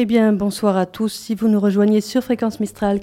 Eh bien, bonsoir à tous. Si vous nous rejoignez sur Fréquence Mistral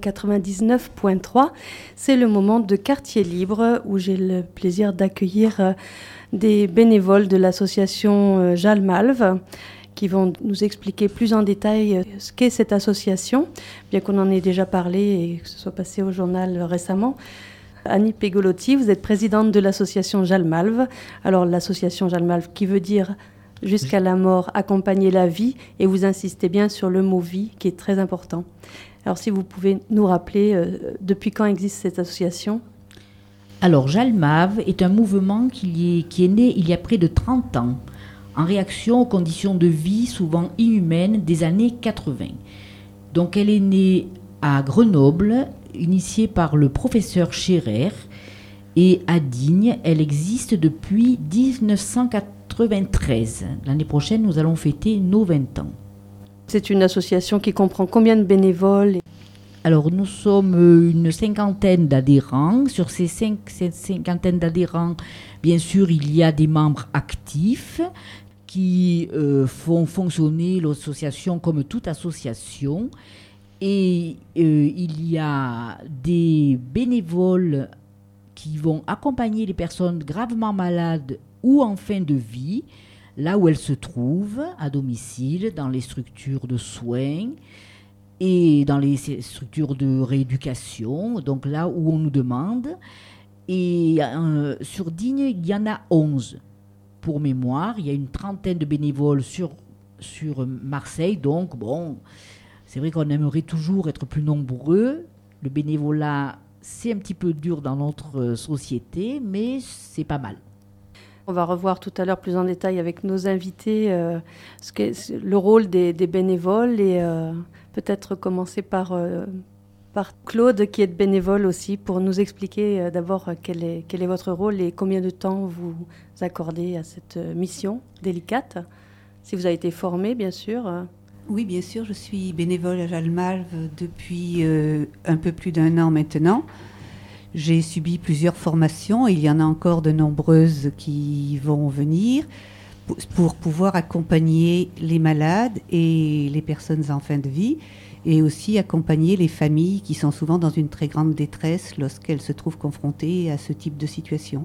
99.3, c'est le moment de Quartier Libre où j'ai le plaisir d'accueillir des bénévoles de l'association Jalmalve qui vont nous expliquer plus en détail ce qu'est cette association, bien qu'on en ait déjà parlé et que ce soit passé au journal récemment. Annie Pegolotti, vous êtes présidente de l'association Jalmalve. Alors, l'association Jalmalve qui veut dire jusqu'à la mort, accompagner la vie, et vous insistez bien sur le mot vie qui est très important. Alors si vous pouvez nous rappeler depuis quand existe cette association ? Alors Jalmalve est un mouvement qui est né il y a près de 30 ans, en réaction aux conditions de vie souvent inhumaines des années 80. Donc elle est née à Grenoble, initiée par le professeur Scherer, et à Digne, elle existe depuis 1993. L'année prochaine, nous allons fêter nos 20 ans. C'est une association qui comprend combien de bénévoles ? Alors, nous sommes une cinquantaine d'adhérents. Sur cette cinquantaine d'adhérents, bien sûr, il y a des membres actifs qui font fonctionner l'association comme toute association. Et il y a des bénévoles qui vont accompagner les personnes gravement malades ou en fin de vie, là où elles se trouvent, à domicile, dans les structures de soins et dans les structures de rééducation, donc là où on nous demande. Et sur Digne, il y en a 11. Pour mémoire, il y a une trentaine de bénévoles sur Marseille, donc bon, c'est vrai qu'on aimerait toujours être plus nombreux. Le bénévolat, c'est un petit peu dur dans notre société, mais c'est pas mal. On va revoir tout à l'heure plus en détail avec nos invités ce qu'est le rôle des bénévoles et peut-être commencer par Claude qui est bénévole aussi pour nous expliquer d'abord quel est votre rôle et combien de temps vous accordez à cette mission délicate. Si vous avez été formé, bien sûr. Oui, bien sûr, je suis bénévole à Jalmalve depuis un peu plus d'1 an maintenant. J'ai subi plusieurs formations et il y en a encore de nombreuses qui vont venir pour pouvoir accompagner les malades et les personnes en fin de vie et aussi accompagner les familles qui sont souvent dans une très grande détresse lorsqu'elles se trouvent confrontées à ce type de situation.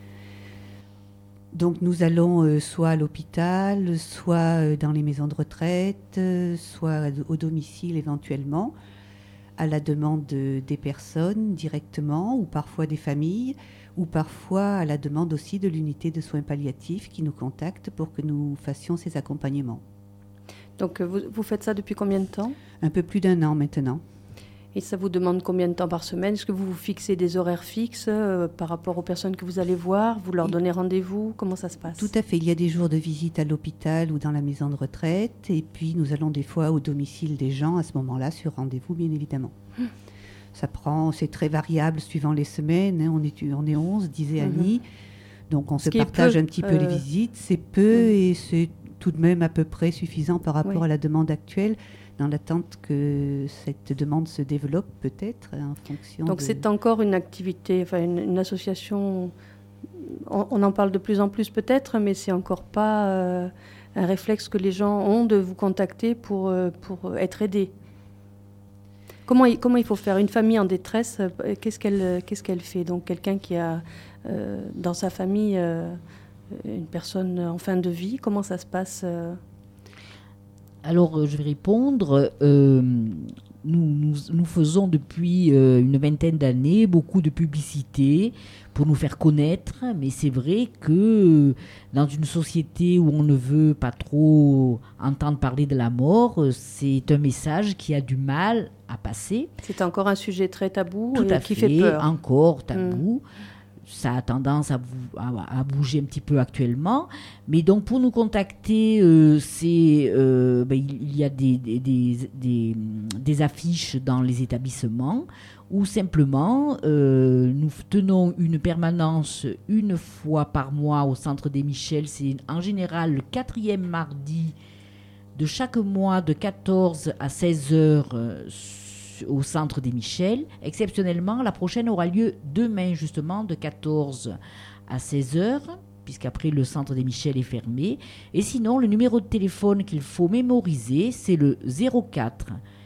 Donc nous allons soit à l'hôpital, soit dans les maisons de retraite, soit au domicile éventuellement, à la demande des personnes directement, ou parfois des familles, ou parfois à la demande aussi de l'unité de soins palliatifs qui nous contacte pour que nous fassions ces accompagnements. Donc vous faites ça depuis combien de temps ? Un peu plus d'1 an maintenant. Et ça vous demande combien de temps par semaine ? Est-ce que vous vous fixez des horaires fixes par rapport aux personnes que vous allez voir ? Vous leur donnez rendez-vous ? Comment ça se passe ? Tout à fait. Il y a des jours de visite à l'hôpital ou dans la maison de retraite. Et puis, nous allons des fois au domicile des gens à ce moment-là, sur rendez-vous, bien évidemment. C'est très variable suivant les semaines. Hein. On est 11, disait Annie. Donc, on se partage un petit peu les visites. C'est peu et c'est tout de même à peu près suffisant par rapport à la demande actuelle, dans l'attente que cette demande se développe peut-être en fonction. Donc c'est encore une activité, enfin une association, on en parle de plus en plus peut-être, mais c'est encore pas un réflexe que les gens ont de vous contacter pour être aidés. Comment il faut faire ? Une famille en détresse, qu'est-ce qu'elle fait ? Donc quelqu'un qui a dans sa famille une personne en fin de vie, comment ça se passe ? Alors, je vais répondre. Nous faisons depuis une vingtaine d'années beaucoup de publicité pour nous faire connaître, mais c'est vrai que dans une société où on ne veut pas trop entendre parler de la mort, c'est un message qui a du mal à passer. C'est encore un sujet très tabou qui fait peur. Encore tabou. Ça a tendance à bouger un petit peu actuellement. Mais donc, pour nous contacter, il y a des affiches dans les établissements ou simplement, nous tenons une permanence une fois par mois au Centre des Michel. C'est en général le 4e mardi de chaque mois de 14 à 16 heures au Centre des Michel. Exceptionnellement, la prochaine aura lieu demain, justement, de 14 à 16 heures, puisqu'après le centre des Michel est fermé. Et sinon, le numéro de téléphone qu'il faut mémoriser, c'est le 04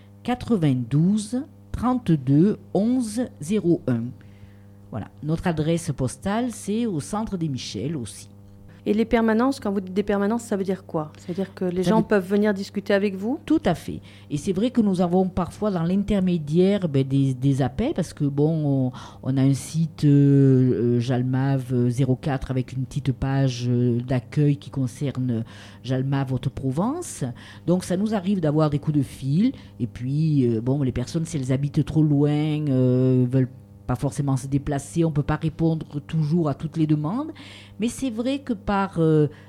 92 32 11 01. Voilà. Notre adresse postale, c'est au centre des Michel aussi. Et les permanences, quand vous dites des permanences, ça veut dire quoi? Ça veut dire que les gens peuvent venir discuter avec vous? Tout à fait. Et c'est vrai que nous avons parfois dans l'intermédiaire des appels, parce que on a un site Jalmave 04 avec une petite page d'accueil qui concerne Jalmave Haute-Provence. Donc ça nous arrive d'avoir des coups de fil. Et puis, les personnes, si elles habitent trop loin, veulent pas forcément se déplacer, on ne peut pas répondre toujours à toutes les demandes, mais c'est vrai que par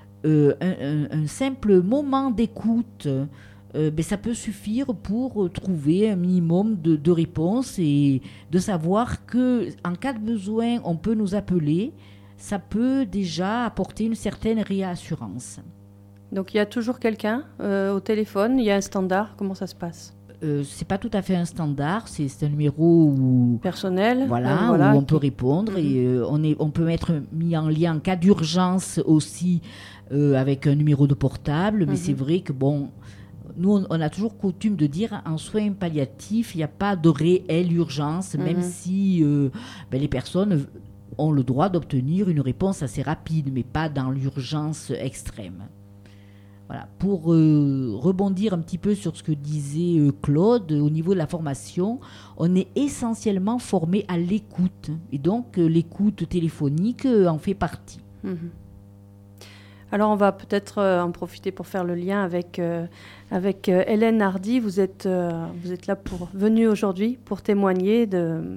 un simple moment d'écoute, ça peut suffire pour trouver un minimum de réponses et de savoir qu'en cas de besoin, on peut nous appeler. Ça peut déjà apporter une certaine réassurance. Donc il y a toujours quelqu'un au téléphone, il y a un standard, comment ça se passe? C'est pas tout à fait un standard, c'est un numéro personnel, où on peut répondre et on peut être mis en lien en cas d'urgence aussi avec un numéro de portable, mais c'est vrai que nous on a toujours coutume de dire en soins palliatifs il n'y a pas de réelle urgence, même si les personnes ont le droit d'obtenir une réponse assez rapide, mais pas dans l'urgence extrême. Voilà. Pour rebondir un petit peu sur ce que disait Claude, au niveau de la formation, on est essentiellement formé à l'écoute. Et donc, l'écoute téléphonique en fait partie. Alors, on va peut-être en profiter pour faire le lien avec Hélène Hardy. Vous êtes là venue aujourd'hui pour témoigner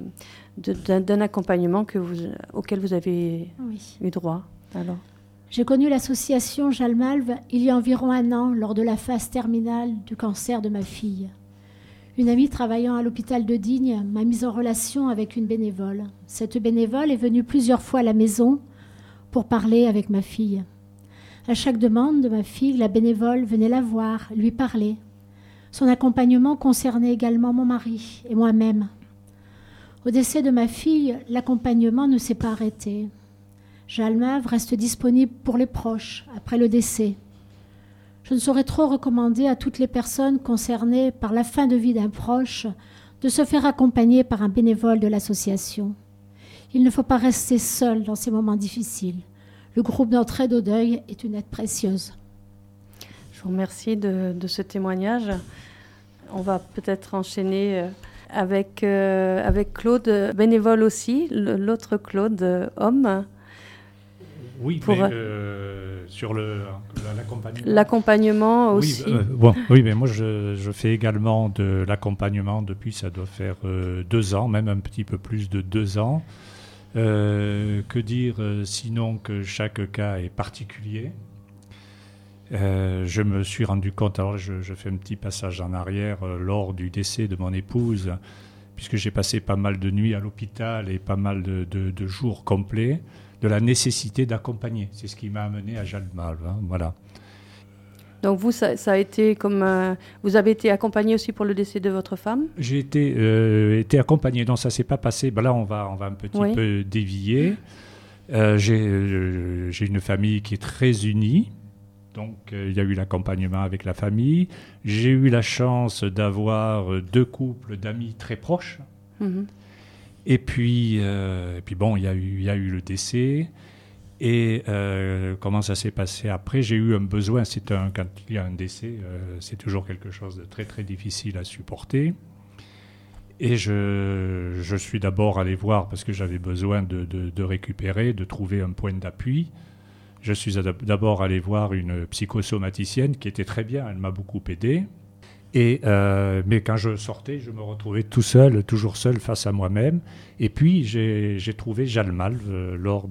d'un accompagnement auquel vous avez eu droit. Alors. J'ai connu l'association Jalmave il y a environ 1 an, lors de la phase terminale du cancer de ma fille. Une amie travaillant à l'hôpital de Digne m'a mise en relation avec une bénévole. Cette bénévole est venue plusieurs fois à la maison pour parler avec ma fille. À chaque demande de ma fille, la bénévole venait la voir, lui parler. Son accompagnement concernait également mon mari et moi-même. Au décès de ma fille, l'accompagnement ne s'est pas arrêté. Jalmave reste disponible pour les proches après le décès. Je ne saurais trop recommander à toutes les personnes concernées par la fin de vie d'un proche de se faire accompagner par un bénévole de l'association. Il ne faut pas rester seul dans ces moments difficiles. Le groupe d'entraide au deuil est une aide précieuse. Je vous remercie de ce témoignage. On va peut-être enchaîner avec Claude, bénévole aussi, l'autre Claude, homme. Oui, sur l'accompagnement. L'accompagnement aussi. Oui, mais moi je fais également de l'accompagnement depuis, ça doit faire 2 ans, même un petit peu plus de 2 ans. Que dire sinon que chaque cas est particulier. Je me suis rendu compte, alors je fais un petit passage en arrière, lors du décès de mon épouse, puisque j'ai passé pas mal de nuits à l'hôpital et pas mal de jours complets, de la nécessité d'accompagner. C'est ce qui m'a amené à Jalmave. Voilà. Donc vous, ça a été comme... vous avez été accompagné aussi pour le décès de votre femme? J'ai été accompagné. Non, ça ne s'est pas passé. Là, on va un petit peu dévier. J'ai une famille qui est très unie. Donc, il y a eu l'accompagnement avec la famille. J'ai eu la chance d'avoir 2 couples d'amis très proches. Et puis, il y a eu le décès. Et comment ça s'est passé après? J'ai eu un besoin. Quand il y a un décès, c'est toujours quelque chose de très, très difficile à supporter. Et je suis d'abord allé voir, parce que j'avais besoin de récupérer, de trouver un point d'appui. Je suis d'abord allé voir une psychosomaticienne qui était très bien. Elle m'a beaucoup aidé. Mais quand je sortais, je me retrouvais tout seul, toujours seul face à moi-même. Et puis, j'ai trouvé Jalmave lors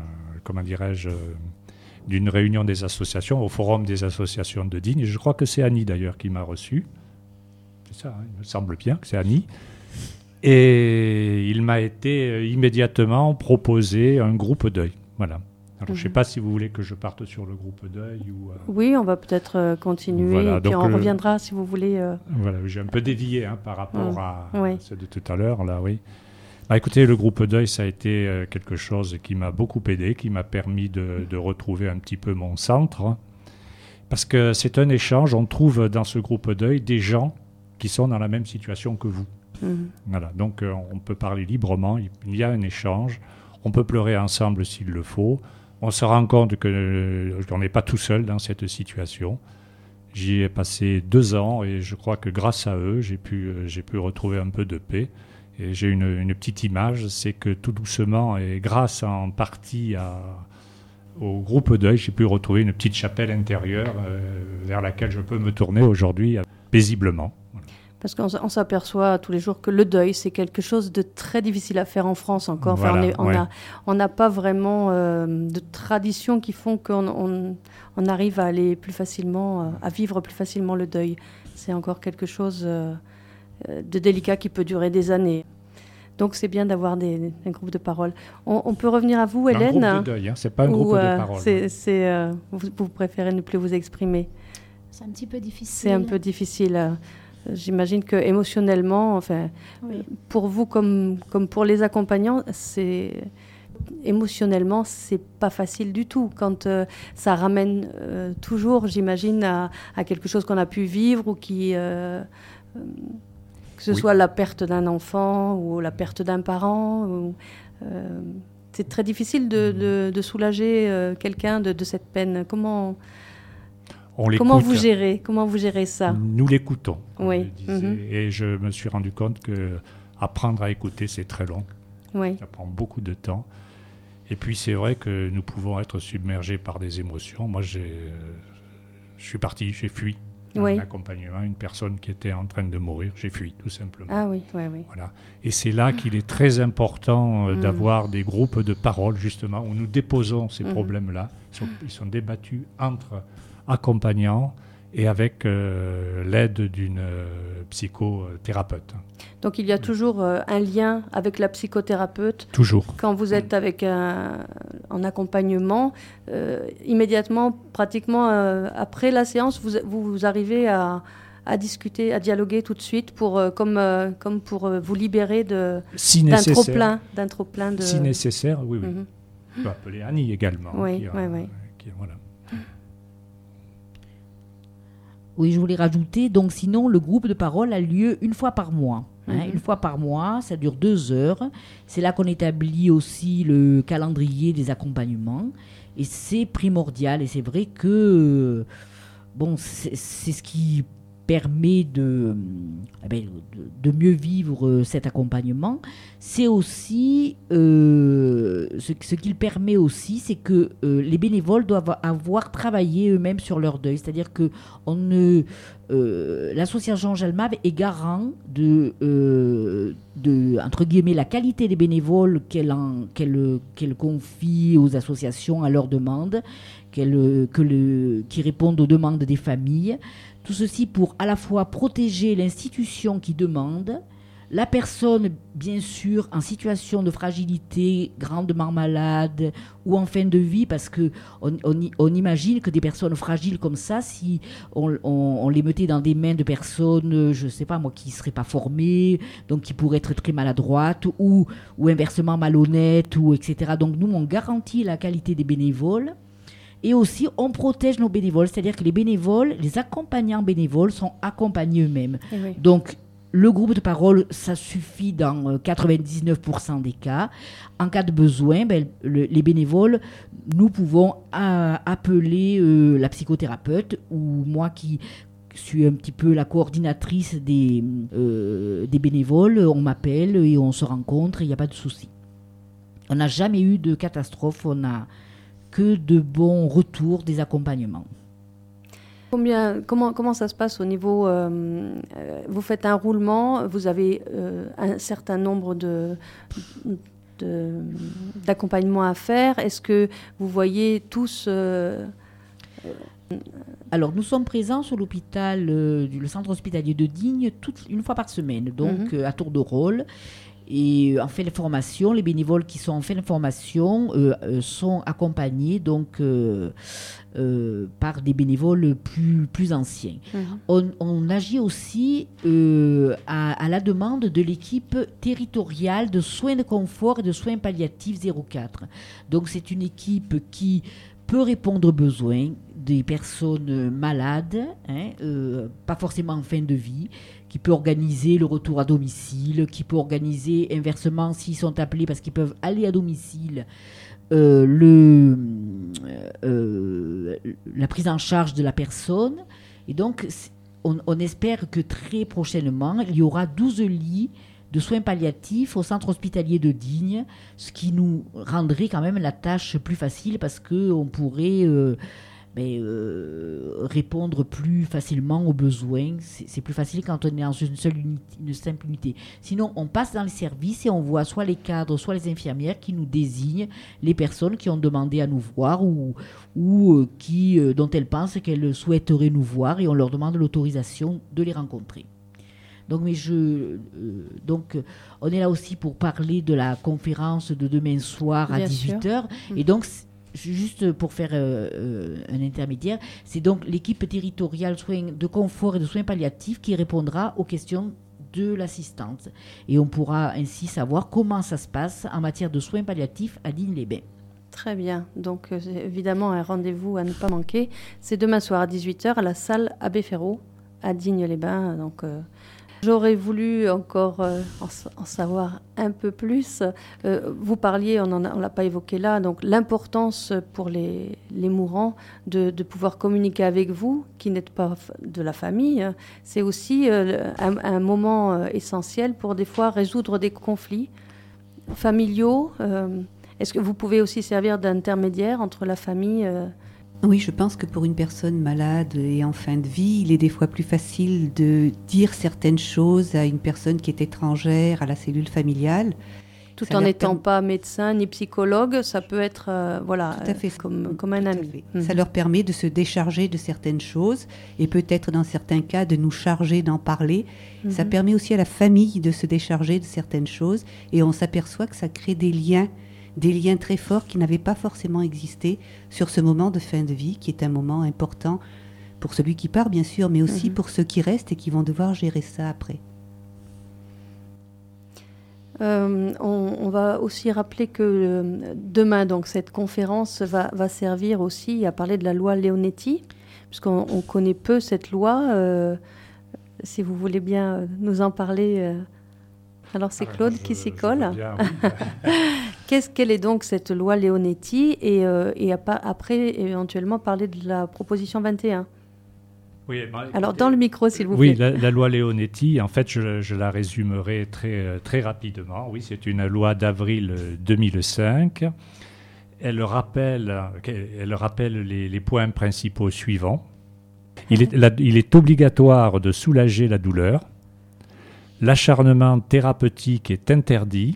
d'une réunion des associations, au forum des associations de Digne. Je crois que c'est Annie, d'ailleurs, qui m'a reçu. C'est ça, il me semble bien que c'est Annie. Et il m'a été immédiatement proposé un groupe deuil. Voilà. Alors, je ne sais pas si vous voulez que je parte sur le groupe deuil ou... Oui, on va peut-être continuer, voilà, et puis on reviendra si vous voulez. Voilà, j'ai un peu dévié par rapport à ce de tout à l'heure, là, oui. Écoutez, le groupe deuil, ça a été quelque chose qui m'a beaucoup aidé, qui m'a permis de retrouver un petit peu mon centre. Parce que c'est un échange, on trouve dans ce groupe deuil des gens qui sont dans la même situation que vous. Voilà, donc on peut parler librement, il y a un échange, on peut pleurer ensemble s'il le faut. On se rend compte qu'on n'est pas tout seul dans cette situation. J'y ai passé 2 ans et je crois que grâce à eux, j'ai pu retrouver un peu de paix. Et j'ai une petite image, c'est que tout doucement, et grâce en partie au groupe deuil, j'ai pu retrouver une petite chapelle intérieure vers laquelle je peux me tourner aujourd'hui paisiblement. Voilà. Parce qu'on s'aperçoit tous les jours que le deuil, c'est quelque chose de très difficile à faire en France encore. Enfin, Voilà, on n'a pas vraiment de traditions qui font qu'on arrive à aller plus facilement, à vivre plus facilement le deuil. C'est encore quelque chose de délicat qui peut durer des années. Donc c'est bien d'avoir un groupe de parole. On peut revenir à vous, Hélène. Un groupe de deuil, c'est pas un groupe de parole. Vous préférez ne plus vous exprimer. C'est un petit peu difficile. C'est un peu difficile. J'imagine que émotionnellement, pour vous comme pour les accompagnants, émotionnellement, c'est pas facile du tout. Quand ça ramène toujours, j'imagine, à quelque chose qu'on a pu vivre ou qui... que ce soit la perte d'un enfant ou la perte d'un parent. C'est très difficile de soulager quelqu'un de cette peine. Comment vous gérez ça? Nous l'écoutons, oui. Je disais, et je me suis rendu compte qu'apprendre à écouter, c'est très long. Oui. Ça prend beaucoup de temps. Et puis c'est vrai que nous pouvons être submergés par des émotions. Moi, je suis parti, j'ai fui. Un accompagnement, une personne qui était en train de mourir, j'ai fui tout simplement. Ah oui. Voilà. Et c'est là qu'il est très important d'avoir des groupes de parole justement où nous déposons ces problèmes-là. Ils sont débattus entre accompagnants et avec l'aide d'une psychothérapeute. Donc il y a toujours un lien avec la psychothérapeute. Toujours. Quand vous êtes avec en accompagnement, immédiatement, pratiquement après la séance, vous arrivez à discuter, à dialoguer tout de suite comme pour vous libérer d'un trop-plein de... Si nécessaire, oui. On peut appeler Annie également. Oui. Voilà. Oui, je voulais rajouter, donc sinon, le groupe de parole a lieu 1 fois par mois. Une fois par mois, ça dure 2 heures. C'est là qu'on établit aussi le calendrier des accompagnements. Et c'est primordial. Et c'est vrai que c'est ce qui permet de mieux vivre cet accompagnement. C'est aussi, ce qu'il permet aussi, c'est que les bénévoles doivent avoir travaillé eux-mêmes sur leur deuil. C'est-à-dire que l'association Jalmave est garant de entre guillemets, la qualité des bénévoles qu'elle confie aux associations à leurs demandes, qui répondent aux demandes des familles. Tout ceci pour à la fois protéger l'institution qui demande, la personne, bien sûr, en situation de fragilité, grandement malade ou en fin de vie, parce qu'on imagine que des personnes fragiles comme ça, si on les mettait dans des mains de personnes, je ne sais pas moi, qui ne seraient pas formées, donc qui pourraient être très maladroites ou inversement malhonnêtes, etc. Donc nous, on garantit la qualité des bénévoles. Et aussi, on protège nos bénévoles, c'est-à-dire que les accompagnants bénévoles sont accompagnés eux-mêmes. Oui. Donc, le groupe de parole, ça suffit dans 99% des cas. En cas de besoin, les bénévoles, nous pouvons appeler la psychothérapeute ou moi qui suis un petit peu la coordinatrice des bénévoles, on m'appelle et on se rencontre, il n'y a pas de souci. On n'a jamais eu de catastrophe, on a que de bons retours des accompagnements. Comment ça se passe au niveau... vous faites un roulement, vous avez un certain nombre d'accompagnements à faire. Est-ce que vous voyez tous... Alors, nous sommes présents sur l'hôpital, le centre hospitalier de Digne, 1 fois par semaine, donc à tour de rôle. Et en fin de formation, les bénévoles qui sont en fin de formation sont accompagnés donc par des bénévoles plus anciens. On agit aussi à la demande de l'équipe territoriale de soins de confort et de soins palliatifs 04. Donc c'est une équipe qui peut répondre aux besoins des personnes malades, pas forcément en fin de vie, qui peut organiser le retour à domicile, qui peut organiser inversement s'ils sont appelés parce qu'ils peuvent aller à domicile, la prise en charge de la personne. Et donc, on espère que très prochainement, il y aura 12 lits de soins palliatifs au centre hospitalier de Digne, ce qui nous rendrait quand même la tâche plus facile parce qu'on pourrait répondre plus facilement aux besoins. C'est plus facile quand on est dans une simple unité. Sinon, on passe dans les services et on voit soit les cadres, soit les infirmières qui nous désignent les personnes qui ont demandé à nous voir ou dont elles pensent qu'elles souhaiteraient nous voir et on leur demande l'autorisation de les rencontrer. Donc, on est là aussi pour parler de la conférence de demain soir à 18h. Et donc, juste pour faire un intermédiaire, c'est donc l'équipe territoriale soins de confort et de soins palliatifs qui répondra aux questions de l'assistante. Et on pourra ainsi savoir comment ça se passe en matière de soins palliatifs à Digne-les-Bains. Très bien. Donc, évidemment, un rendez-vous à ne pas manquer. C'est demain soir à 18h à la salle Abbé Ferraud à Digne-les-Bains. Donc, j'aurais voulu encore en savoir un peu plus. Vous parliez, on ne l'a pas évoqué là, donc l'importance pour les mourants de pouvoir communiquer avec vous, qui n'êtes pas de la famille. C'est aussi un moment essentiel pour des fois résoudre des conflits familiaux. Est-ce que vous pouvez aussi servir d'intermédiaire entre la famille Oui, je pense que pour une personne malade et en fin de vie, il est des fois plus facile de dire certaines choses à une personne qui est étrangère à la cellule familiale. Tout en n'étant pas médecin ni psychologue, ça peut être tout à fait, comme un ami. Ça leur permet de se décharger de certaines choses et peut-être dans certains cas de nous charger d'en parler. Ça permet aussi à la famille de se décharger de certaines choses et on s'aperçoit que ça crée des liens très forts qui n'avaient pas forcément existé sur ce moment de fin de vie, qui est un moment important pour celui qui part, bien sûr, mais aussi pour ceux qui restent et qui vont devoir gérer ça après. On va aussi rappeler que demain, donc, cette conférence va servir aussi à parler de la loi Leonetti, puisqu'on connaît peu cette loi. Si vous voulez bien nous en parler... Alors c'est Claude qui s'y colle. Quelle est donc cette loi Leonetti et après éventuellement parler de la proposition 21 ? Oui, alors dans le micro s'il vous plaît. Oui, la loi Leonetti, en fait je la résumerai très rapidement. Oui, c'est une loi d'avril 2005. Elle rappelle les points principaux suivants. Il est obligatoire de soulager la douleur. L'acharnement thérapeutique est interdit.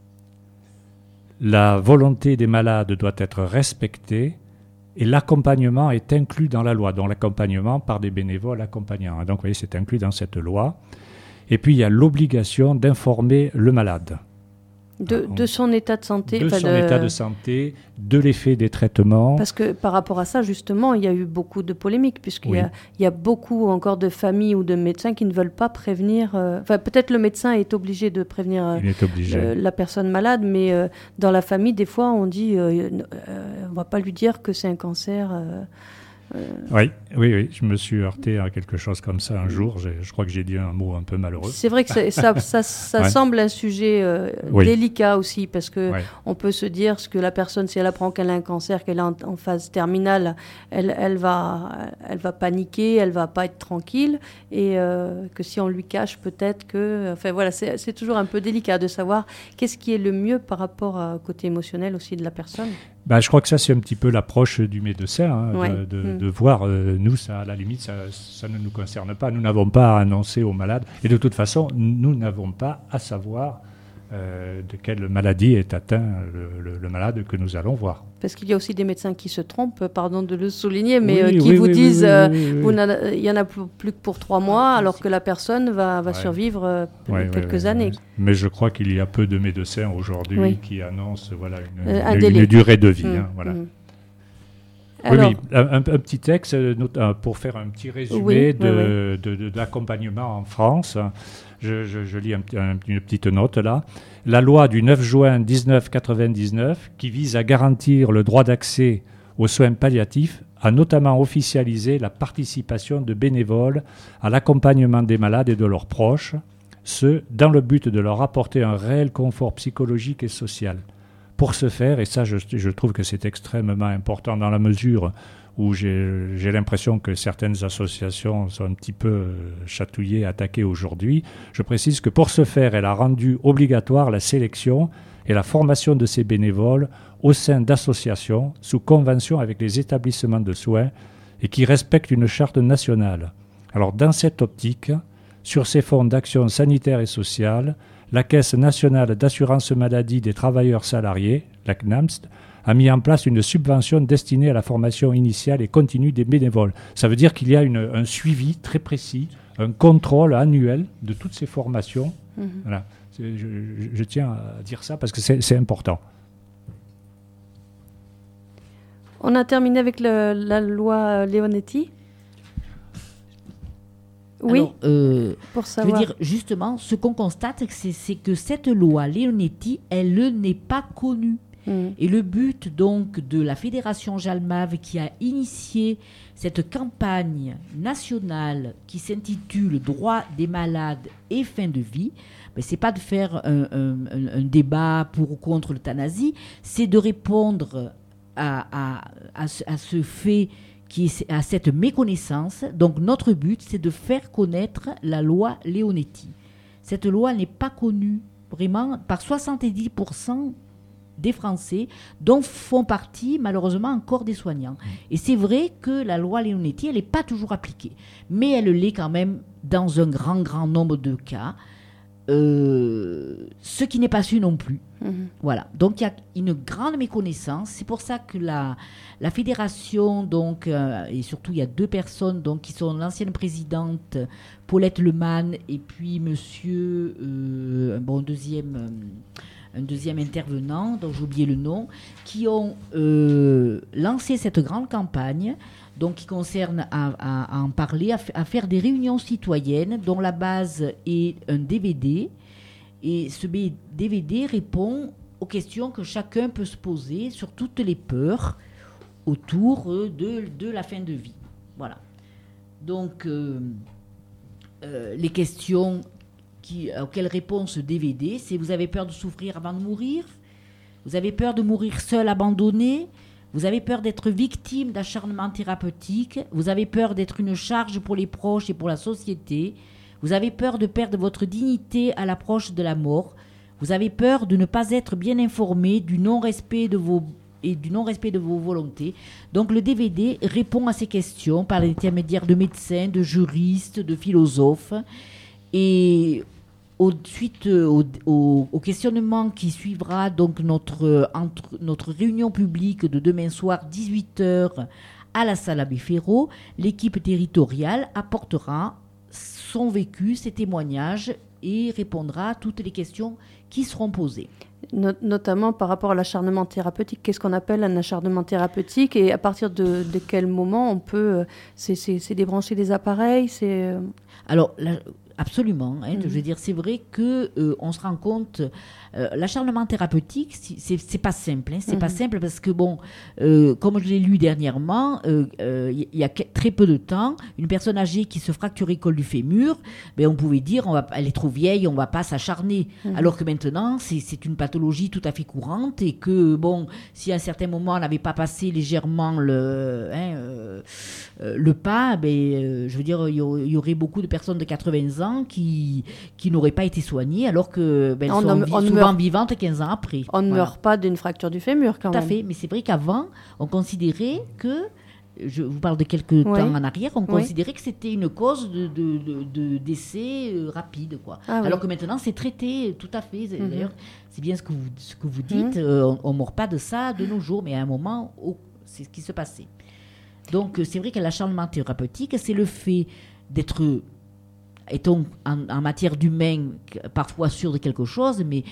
La volonté des malades doit être respectée et l'accompagnement est inclus dans la loi, donc l'accompagnement par des bénévoles accompagnants. Donc, vous voyez, c'est inclus dans cette loi. Et puis, il y a l'obligation d'informer le malade. De son état de santé. De son état de santé, de l'effet des traitements. Parce que par rapport à ça, justement, il y a eu beaucoup de polémiques, puisqu'il y a beaucoup encore de familles ou de médecins qui ne veulent pas prévenir... peut-être le médecin est obligé de prévenir la personne malade, mais dans la famille, des fois, on dit on ne va pas lui dire que c'est un cancer... Oui, je me suis heurté à quelque chose comme ça un jour. Je crois que j'ai dit un mot un peu malheureux. C'est vrai que ça semble un sujet délicat aussi, parce que on peut se dire que la personne, si elle apprend qu'elle a un cancer, qu'elle est en phase terminale, elle va paniquer, elle va pas être tranquille, et que si on lui cache peut-être que... Enfin voilà, c'est toujours un peu délicat de savoir qu'est-ce qui est le mieux par rapport au côté émotionnel aussi de la personne. Je crois que ça, c'est un petit peu l'approche du médecin, de voir, nous, ça, à la limite, ça ne nous concerne pas. Nous n'avons pas à annoncer aux malades. Et de toute façon, nous n'avons pas à savoir de quelle maladie est atteint le malade que nous allons voir. Parce qu'il y a aussi des médecins qui se trompent, pardon de le souligner, mais qui vous disent il y en a plus que pour 3 mois, alors que la personne va survivre quelques années. Mais je crois qu'il y a peu de médecins aujourd'hui qui annoncent une durée de vie. Voilà. Alors, un petit texte pour faire un petit résumé de l'accompagnement en France. Je lis une petite note là. La loi du 9 juin 1999, qui vise à garantir le droit d'accès aux soins palliatifs, a notamment officialisé la participation de bénévoles à l'accompagnement des malades et de leurs proches, ce dans le but de leur apporter un réel confort psychologique et social. Pour ce faire, et ça je trouve que c'est extrêmement important dans la mesure où j'ai l'impression que certaines associations sont un petit peu chatouillées, attaquées aujourd'hui, je précise que pour ce faire, elle a rendu obligatoire la sélection et la formation de ces bénévoles au sein d'associations sous convention avec les établissements de soins et qui respectent une charte nationale. Alors dans cette optique, sur ces fonds d'action sanitaire et sociale, la Caisse nationale d'assurance maladie des travailleurs salariés, la CNAMS, a mis en place une subvention destinée à la formation initiale et continue des bénévoles. Ça veut dire qu'il y a un suivi très précis, un contrôle annuel de toutes ces formations. Voilà. Je tiens à dire ça parce que c'est important. On a terminé avec la loi Leonetti. Oui, alors, pour savoir. Je veux dire, justement, ce qu'on constate, c'est que cette loi Leonetti, elle n'est pas connue. Et le but, donc, de la Fédération Jalmave qui a initié cette campagne nationale qui s'intitule « Droits des malades et fin de vie », ce n'est pas de faire un débat pour ou contre l'euthanasie, c'est de répondre à ce fait à cette méconnaissance. Donc notre but, c'est de faire connaître la loi Leonetti. Cette loi n'est pas connue vraiment par 70% des Français, dont font partie malheureusement encore des soignants. Et c'est vrai que la loi Leonetti, elle n'est pas toujours appliquée, mais elle l'est quand même dans un grand nombre de cas, ce qui n'est pas su non plus. Voilà. Donc il y a une grande méconnaissance. C'est pour ça que la fédération, donc, et surtout il y a 2 personnes donc, qui sont l'ancienne présidente Paulette Lemann et puis monsieur, un deuxième intervenant, dont j'ai oublié le nom, qui ont lancé cette grande campagne, donc qui concerne à en parler, à faire des réunions citoyennes dont la base est un DVD. Et ce DVD répond aux questions que chacun peut se poser sur toutes les peurs autour de la fin de vie. Voilà. Donc, les questions auxquelles répond ce DVD, c'est: vous avez peur de souffrir avant de mourir? Vous avez peur de mourir seul, abandonné? Vous avez peur d'être victime d'acharnement thérapeutique? Vous avez peur d'être une charge pour les proches et pour la société? Vous avez peur de perdre votre dignité à l'approche de la mort? Vous avez peur de ne pas être bien informé du non-respect de vos volontés? Donc le DVD répond à ces questions par l'intermédiaire de médecins, de juristes, de philosophes. Et suite au questionnement qui suivra donc notre réunion publique de demain soir 18h à la salle Abbé Ferraud, l'équipe territoriale apportera son vécu, ses témoignages et répondra à toutes les questions qui seront posées. Notamment par rapport à l'acharnement thérapeutique. Qu'est-ce qu'on appelle un acharnement thérapeutique et à partir de quel moment on peut... c'est débrancher des appareils, c'est... Alors, absolument. Je veux dire, c'est vrai qu'on se rend compte... l'acharnement thérapeutique, c'est pas simple. C'est pas simple parce que, comme je l'ai lu dernièrement, il y a très peu de temps, une personne âgée qui se fracturait le col du fémur, on pouvait dire elle est trop vieille, on va pas s'acharner. Alors que maintenant, c'est une pathologie tout à fait courante et que, si à un certain moment, on n'avait pas passé légèrement le pas, je veux dire, il y aurait beaucoup de personnes de 80 ans qui n'auraient pas été soignées alors que sont souvent vivantes 15 ans après. On ne meurt pas d'une fracture du fémur quand même. Tout à fait, mais c'est vrai qu'avant, on considérait que je vous parle de quelques temps en arrière, on considérait que c'était une cause de décès rapide, quoi. Alors que maintenant, c'est traité tout à fait. D'ailleurs, c'est bien ce que vous dites. On ne meurt pas de ça de nos jours, mais à un moment, c'est ce qui se passait. Donc, c'est vrai que l'acharnement thérapeutique, c'est le fait d'être, étant en matière d'humain, parfois sûr de quelque chose, mais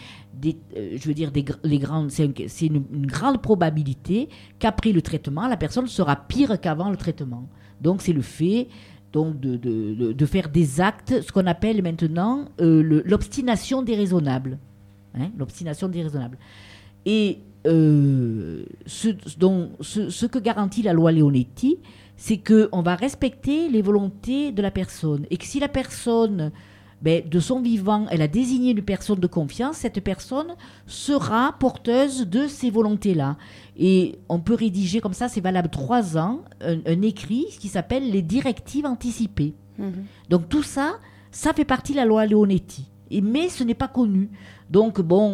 c'est une grande probabilité qu'après le traitement, la personne sera pire qu'avant le traitement. Donc, c'est le fait de faire des actes, ce qu'on appelle maintenant l'obstination déraisonnable. L'obstination déraisonnable. Et ce que garantit la loi Leonetti, c'est qu'on va respecter les volontés de la personne. Et que si la personne, de son vivant, elle a désigné une personne de confiance, cette personne sera porteuse de ces volontés-là. Et on peut rédiger comme ça, c'est valable 3 ans, un écrit qui s'appelle les directives anticipées. Donc tout ça, ça fait partie de la loi Leonetti. Mais ce n'est pas connu. Donc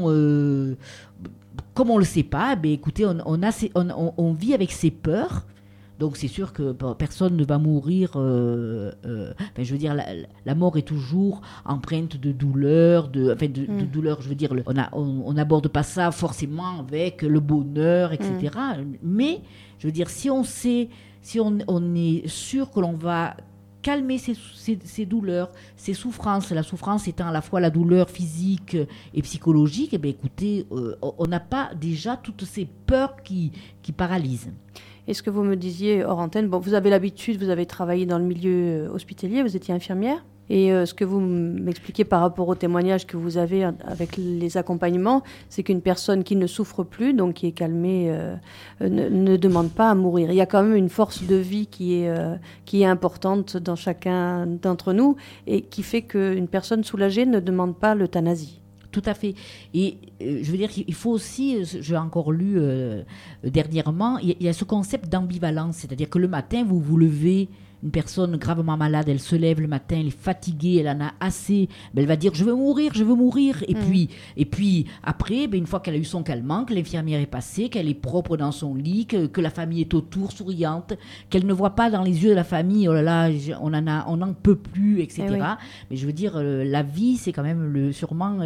comme on ne le sait pas, écoutez, on vit avec ses peurs. Donc c'est sûr que personne ne va mourir. Je veux dire, la mort est toujours empreinte de douleur, de douleur. Je veux dire, on n'aborde pas ça forcément avec le bonheur, etc. Mais je veux dire, si on est sûr que l'on va calmer ces douleurs, ces souffrances, la souffrance étant à la fois la douleur physique et psychologique, écoutez, on n'a pas déjà toutes ces peurs qui paralysent. Et ce que vous me disiez hors antenne, vous avez l'habitude, vous avez travaillé dans le milieu hospitalier, vous étiez infirmière. Et ce que vous m'expliquez par rapport aux témoignages que vous avez avec les accompagnements, c'est qu'une personne qui ne souffre plus, donc qui est calmée, ne demande pas à mourir. Il y a quand même une force de vie qui est importante dans chacun d'entre nous et qui fait qu'une personne soulagée ne demande pas l'euthanasie. Tout à fait. Et je veux dire qu'il faut aussi, j'ai encore lu dernièrement, il y a ce concept d'ambivalence, c'est-à-dire que le matin, vous vous levez, une personne gravement malade, elle se lève le matin, elle est fatiguée, elle en a assez, elle va dire je veux mourir. Et puis après, une fois qu'elle a eu son calmant, que l'infirmière est passée, qu'elle est propre dans son lit, que la famille est autour, souriante, qu'elle ne voit pas dans les yeux de la famille, oh là là, on n'en peut plus, etc. Mais je veux dire, la vie, c'est quand même sûrement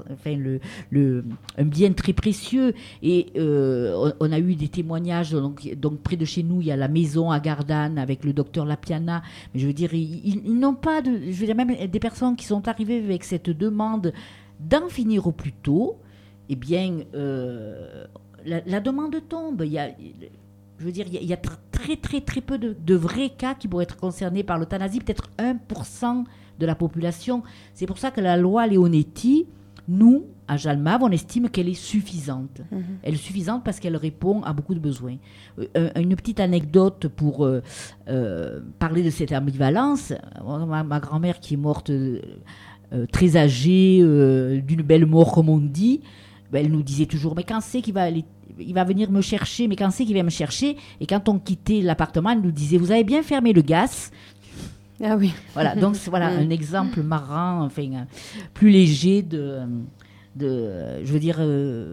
un bien très précieux. Et on a eu des témoignages, donc près de chez nous, il y a la maison à Gardanne avec le docteur Lapiana. Mais je veux dire, ils n'ont pas de... Je veux dire, même des personnes qui sont arrivées avec cette demande d'en finir au plus tôt, la demande tombe. Il y a très, très, très peu de vrais cas qui pourraient être concernés par l'euthanasie, peut-être 1% de la population. C'est pour ça que la loi Leonetti, nous, à Jalmave, on estime qu'elle est suffisante. Elle est suffisante parce qu'elle répond à beaucoup de besoins. Une petite anecdote pour parler de cette ambivalence. Ma grand-mère qui est morte très âgée, d'une belle mort comme on dit, elle nous disait toujours, mais quand c'est qu'il va il va venir me chercher, mais quand c'est qu'il vient me chercher? Et quand on quittait l'appartement, elle nous disait, vous avez bien fermé le gaz? Ah oui. Voilà, donc voilà un exemple marrant, plus léger je veux dire,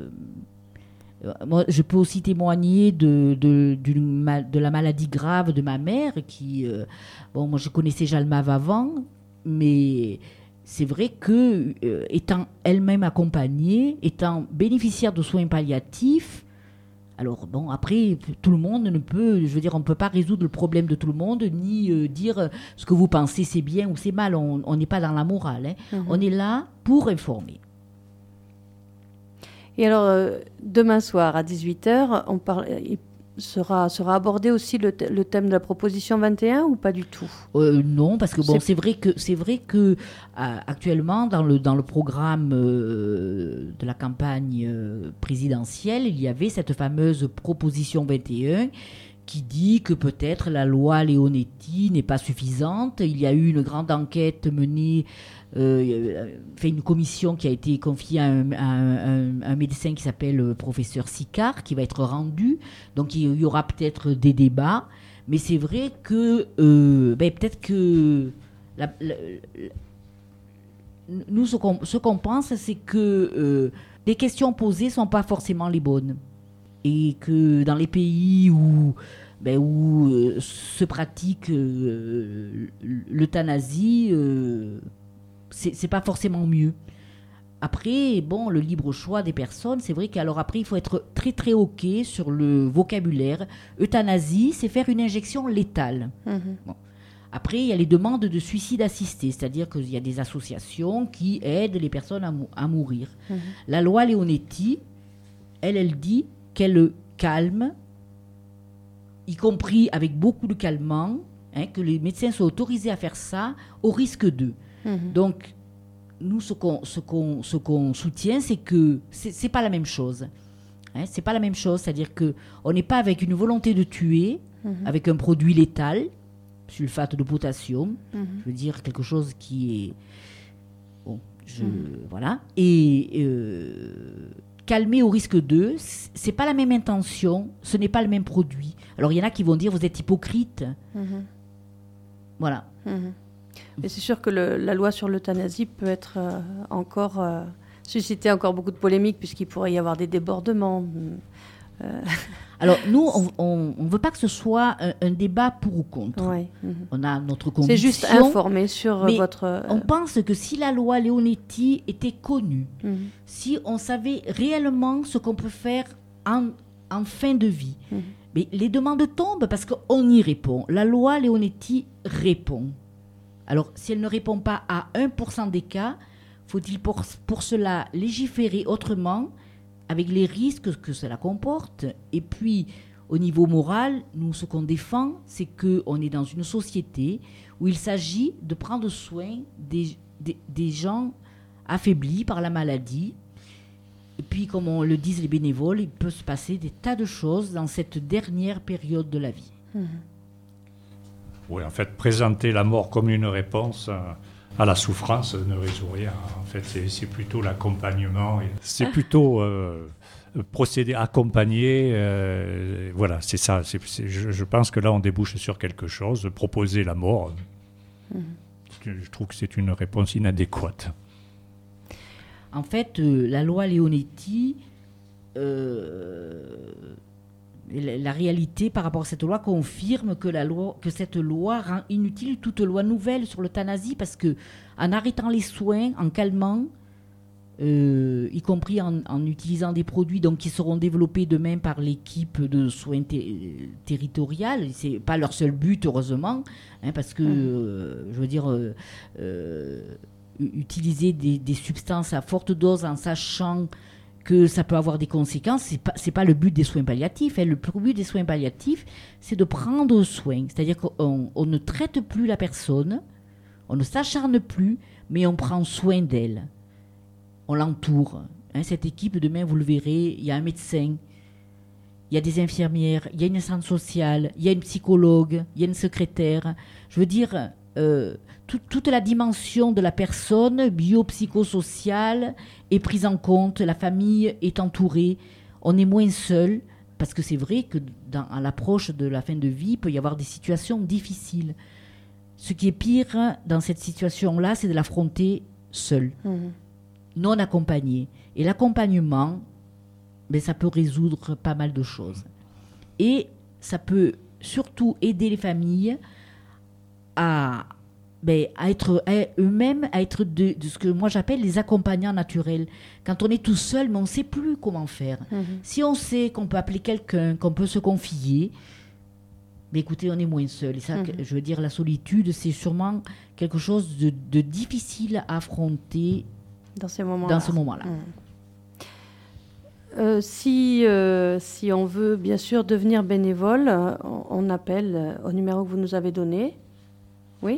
moi je peux aussi témoigner de la maladie grave de ma mère qui, moi je connaissais Jalmave avant, mais c'est vrai que étant elle-même accompagnée, étant bénéficiaire de soins palliatifs, alors après, tout le monde ne peut, je veux dire, on ne peut pas résoudre le problème de tout le monde, ni dire ce que vous pensez c'est bien ou c'est mal, on n'est pas dans la morale, on est là pour informer. Et alors, demain soir à 18h, sera abordé aussi le thème de la proposition 21 ou pas du tout? Non, parce que c'est vrai que actuellement dans le programme de la campagne présidentielle, il y avait cette fameuse proposition 21 qui dit que peut-être la loi Leonetti n'est pas suffisante. Il y a eu une grande enquête menée, une commission qui a été confiée à un médecin qui s'appelle le professeur Sicard, qui va être rendu. Donc il y aura peut-être des débats. Mais c'est vrai que peut-être que nous, ce qu'on pense, c'est que les questions posées ne sont pas forcément les bonnes. Et que dans les pays où où se pratique l'euthanasie, c'est pas forcément mieux. Après, le libre choix des personnes, c'est vrai qu'alors après, il faut être très très OK sur le vocabulaire. Euthanasie, c'est faire une injection létale. Bon. Après, il y a les demandes de suicide assisté, c'est-à-dire qu'il y a des associations qui aident les personnes à mourir. La loi Leonetti, elle dit qu'elle calme, y compris avec beaucoup de calmants, que les médecins sont autorisés à faire ça au risque d'eux. Donc, nous, ce qu'on soutient, c'est que c'est pas la même chose. C'est pas la même chose, c'est-à-dire qu'on n'est pas avec une volonté de tuer, avec un produit létal, sulfate de potassium, je veux dire quelque chose qui est... Voilà. Et calmer au risque d'eux, c'est pas la même intention, ce n'est pas le même produit. Alors, il y en a qui vont dire, vous êtes hypocrite. Voilà. Mais c'est sûr que la loi sur l'euthanasie peut être susciter encore beaucoup de polémiques, puisqu'il pourrait y avoir des débordements. Alors, nous, on ne veut pas que ce soit un débat pour ou contre. Ouais. On a notre conviction. C'est juste informer sur votre... On pense que si la loi Leonetti était connue, si on savait réellement ce qu'on peut faire en fin de vie, mais les demandes tombent parce qu'on y répond. La loi Leonetti répond. Alors, si elle ne répond pas à 1% des cas, faut-il pour cela légiférer autrement, avec les risques que cela comporte? Et puis, au niveau moral, nous, ce qu'on défend, c'est qu'on est dans une société où il s'agit de prendre soin des gens affaiblis par la maladie. Et puis, comme on le disent les bénévoles, il peut se passer des tas de choses dans cette dernière période de la vie. Oui, en fait, présenter la mort comme une réponse à la souffrance ne résout rien. En fait, c'est plutôt l'accompagnement. C'est plutôt procéder, accompagner. Voilà, c'est ça. Je pense que là, on débouche sur quelque chose. Proposer la mort, je trouve que c'est une réponse inadéquate. En fait, la loi Leonetti... la réalité par rapport à cette loi confirme que cette loi rend inutile toute loi nouvelle sur l'euthanasie, parce que en arrêtant les soins, en calmant, y compris en utilisant des produits qui seront développés demain par l'équipe de soins territoriales, c'est pas leur seul but, heureusement, parce que je veux dire utiliser des substances à forte dose en sachant que ça peut avoir des conséquences, c'est pas le but des soins palliatifs. Le but des soins palliatifs, c'est de prendre soin. C'est-à-dire qu'on ne traite plus la personne, on ne s'acharne plus, mais on prend soin d'elle. On l'entoure. Cette équipe, demain, vous le verrez, il y a un médecin, il y a des infirmières, il y a une assistante sociale, il y a une psychologue, il y a une secrétaire. Je veux dire... toute la dimension de la personne biopsychosociale est prise en compte, la famille est entourée, on est moins seul, parce que c'est vrai que à l'approche de la fin de vie, il peut y avoir des situations difficiles. Ce qui est pire dans cette situation-là, c'est de l'affronter seul, non accompagné. Et l'accompagnement, ça peut résoudre pas mal de choses. Et ça peut surtout aider les familles à être eux-mêmes, à être de ce que moi j'appelle les accompagnants naturels. Quand on est tout seul, mais on ne sait plus comment faire. Si on sait qu'on peut appeler quelqu'un, qu'on peut se confier, écoutez, on est moins seul. Et ça, je veux dire, la solitude, c'est sûrement quelque chose de difficile à affronter dans ces moments-là. Si on veut bien sûr devenir bénévole, on appelle au numéro que vous nous avez donné. Oui ?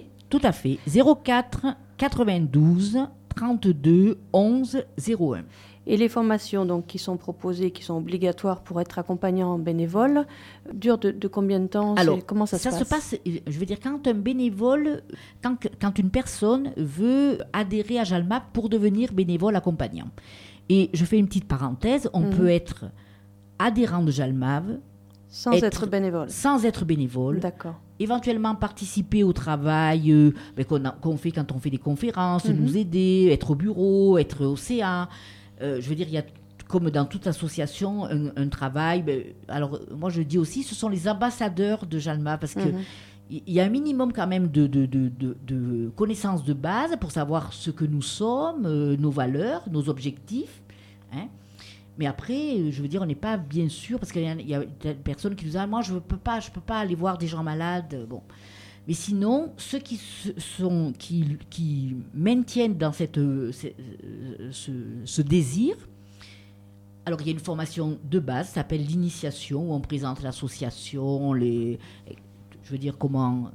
Tout à fait. 04 92 32 11 01. Et les formations donc, qui sont proposées, qui sont obligatoires pour être accompagnant bénévole, durent de combien de temps? Alors, comment ça se passe? Ça se passe, je veux dire, quand un bénévole, quand une personne veut adhérer à Jalmap pour devenir bénévole accompagnant. Et je fais une petite parenthèse, on peut être adhérent de Jalmav sans être bénévole. Sans être bénévole. D'accord. Éventuellement participer au travail qu'on fait quand on fait des conférences, nous aider, être au bureau, être au CA. Je veux dire, il y a comme dans toute association, un travail. Alors, moi, je dis aussi, ce sont les ambassadeurs de Jalma, parce que il y a un minimum quand même de connaissances de base pour savoir ce que nous sommes, nos valeurs, nos objectifs. Hein. Mais après, je veux dire, on n'est pas bien sûr, parce qu'il y a des personnes qui nous disent « moi, je peux pas aller voir des gens malades. » Bon. Mais sinon, ceux qui maintiennent dans ce désir, alors il y a une formation de base, ça s'appelle l'initiation, où on présente l'association, je veux dire comment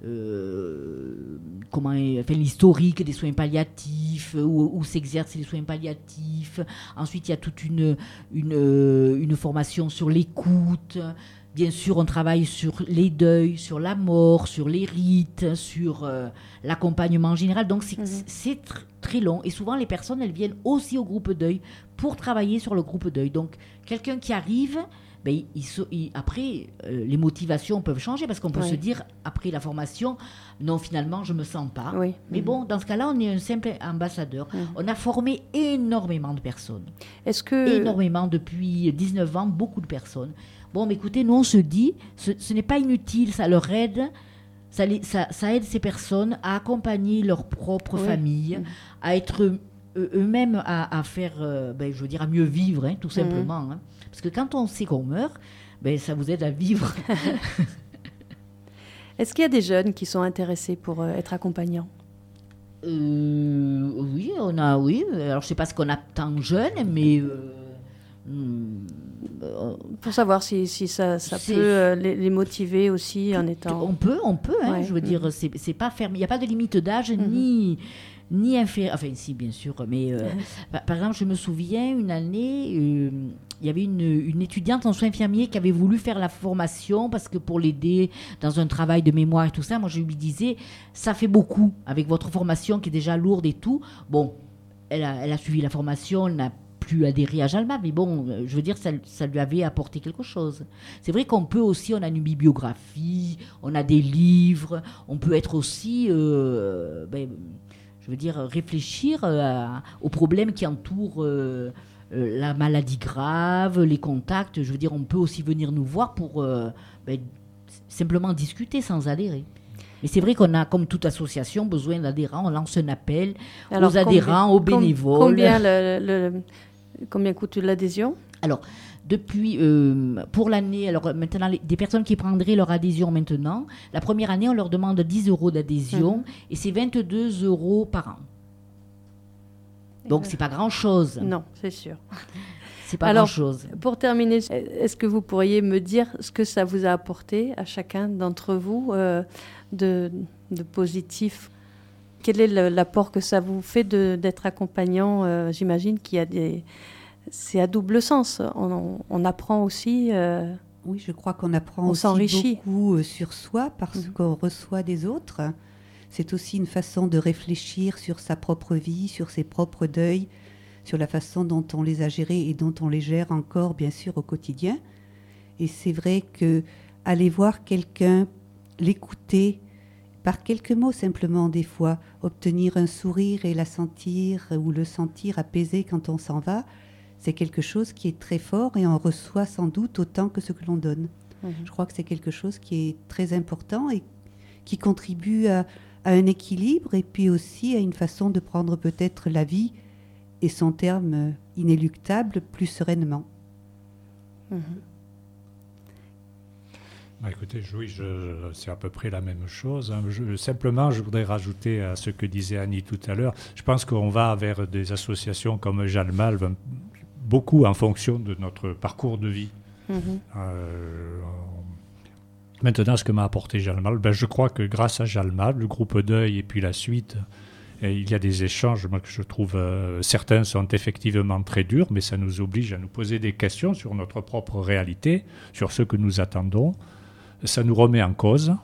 l'historique des soins palliatifs, où s'exercent les soins palliatifs. Ensuite, il y a toute une formation sur l'écoute. Bien sûr, on travaille sur les deuils, sur la mort, sur les rites, sur l'accompagnement en général. Donc, c'est très long. Et souvent, les personnes, elles viennent aussi au groupe deuil pour travailler sur le groupe deuil. Donc, quelqu'un qui arrive... après, les motivations peuvent changer parce qu'on peut se dire, après la formation, non, finalement, je ne me sens pas. Oui. Mais bon, dans ce cas-là, on est un simple ambassadeur. On a formé énormément de personnes. Énormément, depuis 19 ans, beaucoup de personnes. Bon, mais écoutez, nous, on se dit, ce n'est pas inutile, ça leur aide. Ça aide ces personnes à accompagner leur propre famille, à être eux-mêmes, à faire, je veux dire, à mieux vivre, tout simplement. Hein. Parce que quand on sait qu'on meurt, ça vous aide à vivre. Est-ce qu'il y a des jeunes qui sont intéressés pour être accompagnants ? Oui, Alors, je ne sais pas ce qu'on a tant jeunes, mais... pour savoir si ça peut les motiver aussi en étant... On peut, je veux dire, c'est pas fermé. Il n'y a pas de limite d'âge, ni inférieur. Enfin, si, bien sûr, mais par exemple, je me souviens, une année, il y avait une étudiante en soins infirmiers qui avait voulu faire la formation parce que pour l'aider dans un travail de mémoire et tout ça, moi, je lui disais, ça fait beaucoup avec votre formation qui est déjà lourde et tout. Bon, elle a suivi la formation, elle n'a plus adhéré à Jalma, mais bon, je veux dire, ça lui avait apporté quelque chose. C'est vrai qu'on peut aussi, on a une bibliographie, on a des livres, on peut être aussi... je veux dire, réfléchir aux problèmes qui entourent la maladie grave, les contacts. Je veux dire, on peut aussi venir nous voir pour simplement discuter sans adhérer. Mais c'est vrai qu'on a, comme toute association, besoin d'adhérents. On lance un appel aux adhérents, aux bénévoles. Combien coûte l'adhésion ? Alors, depuis, pour l'année, alors maintenant, des personnes qui prendraient leur adhésion maintenant, la première année, on leur demande 10 € d'adhésion et c'est 22 € par an. Donc, c'est pas grand-chose. Non, c'est sûr. C'est pas grand-chose. Pour terminer, est-ce que vous pourriez me dire ce que ça vous a apporté à chacun d'entre vous de positif ? Quel est l'apport que ça vous fait d'être accompagnant ? J'imagine qu'il y a c'est à double sens. On apprend aussi... oui, je crois qu'on apprend aussi s'enrichit. Beaucoup sur soi parce qu'on reçoit des autres. C'est aussi une façon de réfléchir sur sa propre vie, sur ses propres deuils, sur la façon dont on les a gérés et dont on les gère encore, bien sûr, au quotidien. Et c'est vrai qu'aller voir quelqu'un, l'écouter, par quelques mots simplement des fois, obtenir un sourire et la sentir ou le sentir apaisé quand on s'en va, c'est quelque chose qui est très fort et on reçoit sans doute autant que ce que l'on donne. Je crois que c'est quelque chose qui est très important et qui contribue à un équilibre et puis aussi à une façon de prendre peut-être la vie et son terme inéluctable plus sereinement. Écoutez, oui, c'est à peu près la même chose. Simplement, je voudrais rajouter à ce que disait Annie tout à l'heure. Je pense qu'on va vers des associations comme Jalmalv, beaucoup en fonction de notre parcours de vie. Maintenant, ce que m'a apporté Jalmalv, je crois que grâce à Jalmalv, le groupe deuil et puis la suite, il y a des échanges que je trouve, certains sont effectivement très durs, mais ça nous oblige à nous poser des questions sur notre propre réalité, sur ce que nous attendons. Ça nous remet en cause.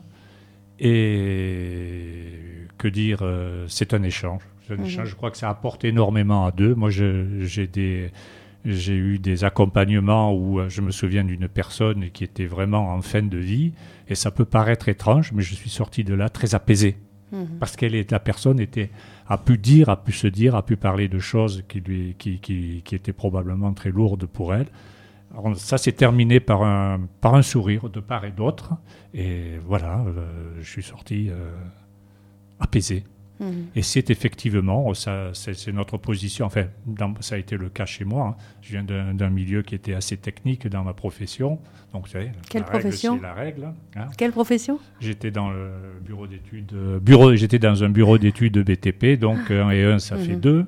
Et que dire, c'est un échange. Je crois que ça apporte énormément à deux. Moi, j'ai eu des accompagnements où je me souviens d'une personne qui était vraiment en fin de vie. Et ça peut paraître étrange, mais je suis sorti de là très apaisé. Parce que la personne a pu parler de choses qui étaient probablement très lourdes pour elle. Alors, ça s'est terminé par un sourire de part et d'autre. Et voilà, je suis sorti apaisé. Et c'est effectivement, c'est notre position, enfin, ça a été le cas chez moi. Je viens d'un milieu qui était assez technique dans ma profession. Donc, vous savez, quelle profession? C'est la règle. Quelle profession? J'étais dans le j'étais dans un bureau d'études BTP, donc 1 et 1, ça fait 2.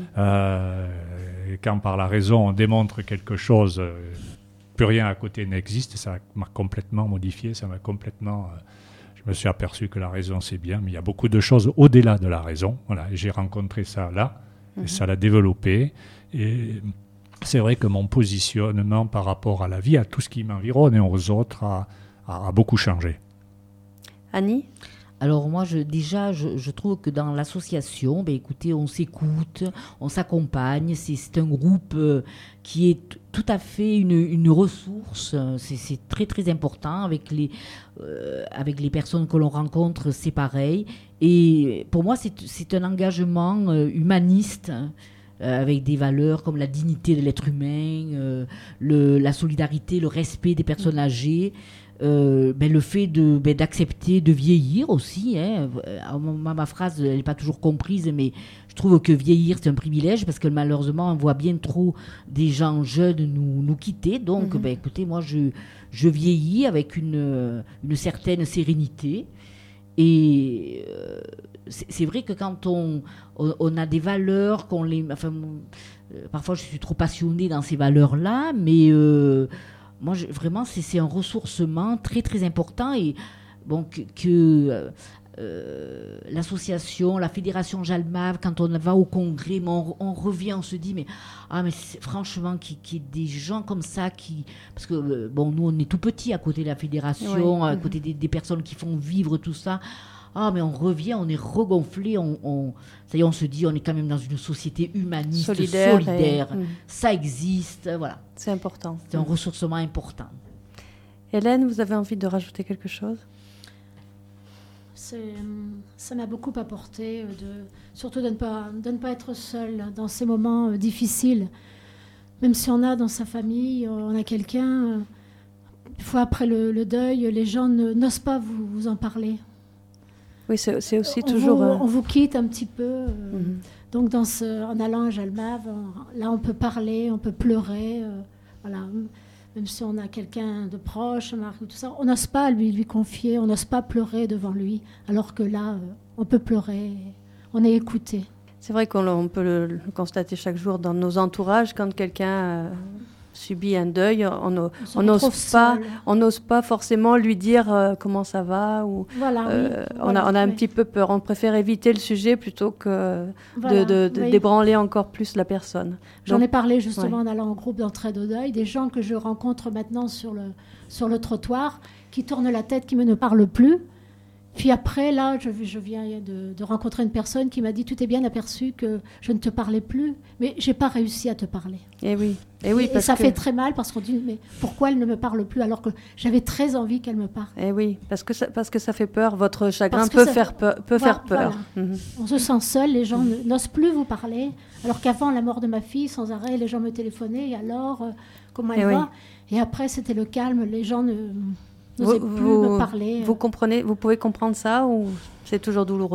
Et quand par la raison on démontre quelque chose, plus rien à côté n'existe, ça m'a complètement modifié, je me suis aperçu que la raison c'est bien, mais il y a beaucoup de choses au-delà de la raison. Voilà, et j'ai rencontré ça là, et ça l'a développé. Et c'est vrai que mon positionnement par rapport à la vie, à tout ce qui m'environne et aux autres, a beaucoup changé. Annie ? Alors moi, je trouve que dans l'association, écoutez, on s'écoute, on s'accompagne. C'est un groupe qui est tout à fait une ressource. C'est très très important avec les personnes que l'on rencontre, c'est pareil. Et pour moi, c'est un engagement humaniste. Avec des valeurs comme la dignité de l'être humain, la solidarité, le respect des personnes âgées, le fait d'accepter de vieillir aussi. Ma phrase n'est pas toujours comprise, mais je trouve que vieillir c'est un privilège parce que malheureusement on voit bien trop des gens jeunes nous quitter. Donc écoutez, moi je vieillis avec une certaine sérénité. Et c'est vrai que quand on a des valeurs, parfois je suis trop passionnée dans ces valeurs-là, mais moi vraiment c'est un ressourcement très très important. Et bon, que l'association, la fédération Jalmave, quand on va au congrès, on revient, on se dit mais franchement qu'il y ait des gens comme ça parce que nous on est tout petits à côté de la fédération, à côté des personnes qui font vivre tout ça. Mais on revient, on est regonflé, ça y est, on se dit on est quand même dans une société humaniste, solidaire. Ça existe, voilà. C'est important. C'est un ressourcement important. Hélène, vous avez envie de rajouter quelque chose ? Ça m'a beaucoup apporté, surtout de ne pas être seule dans ces moments difficiles. Même si on a dans sa famille, on a quelqu'un, une fois après le deuil, les gens n'osent pas vous en parler. Oui, c'est aussi toujours... On vous quitte un petit peu. Donc en allant à Jalmave, là on peut parler, on peut pleurer. Voilà. Même si on a quelqu'un de proche, tout ça, on n'ose pas lui confier, on n'ose pas pleurer devant lui, alors que là, on peut pleurer, on est écouté. C'est vrai qu'on peut le constater chaque jour dans nos entourages, quand quelqu'un subit un deuil, on n'ose pas forcément lui dire comment ça va, ou on a un petit peu peur. On préfère éviter le sujet plutôt que de débranler encore plus la personne. J'en ai parlé justement en allant au groupe d'entraide au deuil, des gens que je rencontre maintenant sur le trottoir, qui tournent la tête, qui ne me parlent plus. Puis après, là, je viens de rencontrer une personne qui m'a dit « Tu t'es bien aperçu que je ne te parlais plus, mais je n'ai pas réussi à te parler. » Et ça fait très mal parce qu'on dit « Mais pourquoi elle ne me parle plus alors que j'avais très envie qu'elle me parle ?» Et oui, parce que ça fait peur, votre chagrin peut faire peur. Voilà. On se sent seul, les gens n'osent plus vous parler, alors qu'avant la mort de ma fille, sans arrêt, les gens me téléphonaient « Et alors, comment elle va ?» Et après, c'était le calme, les gens n'osez plus me parler. Vous comprenez, vous pouvez comprendre ça, ou c'est toujours douloureux ?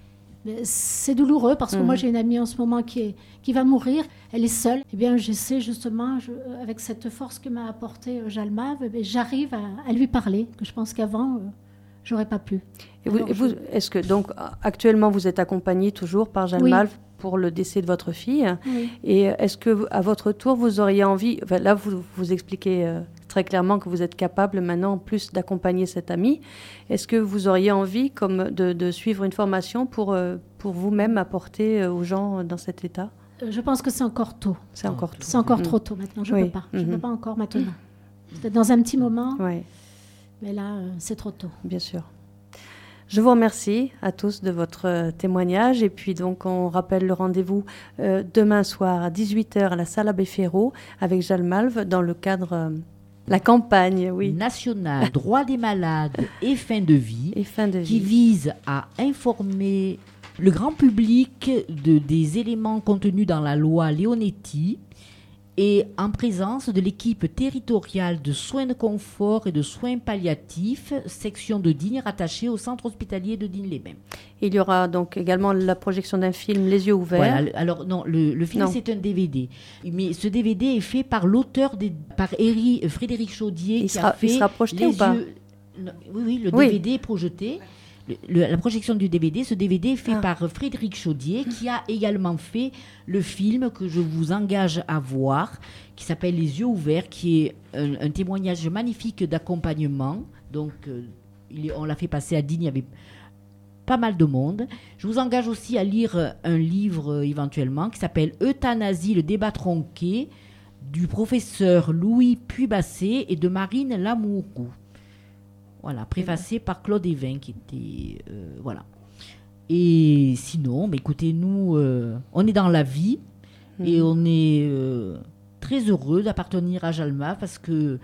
C'est douloureux parce que moi j'ai une amie en ce moment qui va mourir, elle est seule. Eh bien j'essaie justement, avec cette force que m'a apportée Jalmave, j'arrive à lui parler, que je pense qu'avant j'aurais pas pu. Est-ce que donc actuellement vous êtes accompagnée toujours par Jalmave pour le décès de votre fille ? Oui. Et est-ce que à votre tour vous auriez envie, là vous expliquez très clairement que vous êtes capable maintenant en plus d'accompagner cette amie. Est-ce que vous auriez envie comme de suivre une formation pour vous-même apporter aux gens dans cet état ? Je pense que c'est encore tôt. C'est encore tôt. C'est encore trop tôt maintenant. Je ne peux pas. Je ne peux pas encore maintenant. Peut-être dans un petit moment. Oui. Mais là, c'est trop tôt. Bien sûr. Je vous remercie à tous de votre témoignage. Et puis donc, on rappelle le rendez-vous demain soir à 18h à la salle Abbé Ferraud avec Jalmave dans le cadre La campagne, oui. Nationale droits des malades et fin de vie, qui vise à informer le grand public des éléments contenus dans la loi Leonetti et en présence de l'équipe territoriale de soins de confort et de soins palliatifs, section de Digne, rattachée au centre hospitalier de Digne-les-Bains. Il y aura donc également la projection d'un film Les yeux ouverts. Voilà, alors non, le film c'est un DVD. Mais ce DVD est fait par l'auteur, par Frédéric Chaudier. Il sera projeté ou pas? Oui, le DVD est projeté. La projection du DVD, ce DVD est fait par Frédéric Chaudier, qui a également fait le film que je vous engage à voir, qui s'appelle Les yeux ouverts, qui est un témoignage magnifique d'accompagnement. Donc, on l'a fait passer à Digne, il y avait pas mal de monde. Je vous engage aussi à lire un livre éventuellement qui s'appelle Euthanasie, le débat tronqué, du professeur Louis Puy-Basset et de Marine Lamourou. Voilà, préfacé par Claude Evin, qui était... voilà. Et sinon, écoutez, nous, on est dans la vie et on est très heureux d'appartenir à Jalma parce que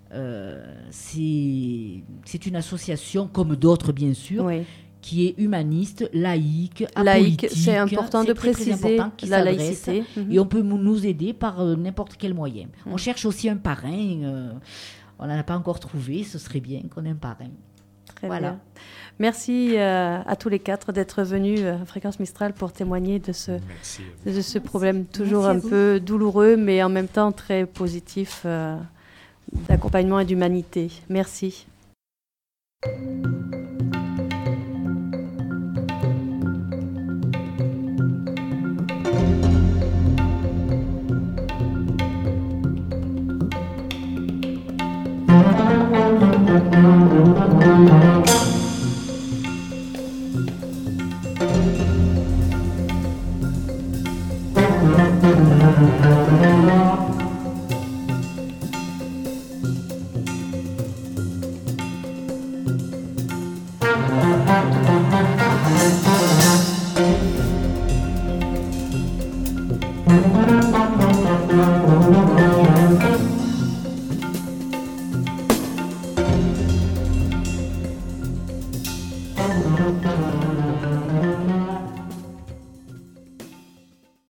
c'est une association, comme d'autres bien sûr, qui est humaniste, laïque, apolitique. C'est important de préciser très important, qui la s'adresse, laïcité. Et on peut nous aider par n'importe quel moyen. On cherche aussi un parrain. On n'en a pas encore trouvé, ce serait bien qu'on ait un parrain. Très bien. Merci à tous les quatre d'être venus à Fréquence Mistral pour témoigner de ce problème toujours un peu douloureux, mais en même temps très positif d'accompagnement et d'humanité. Merci.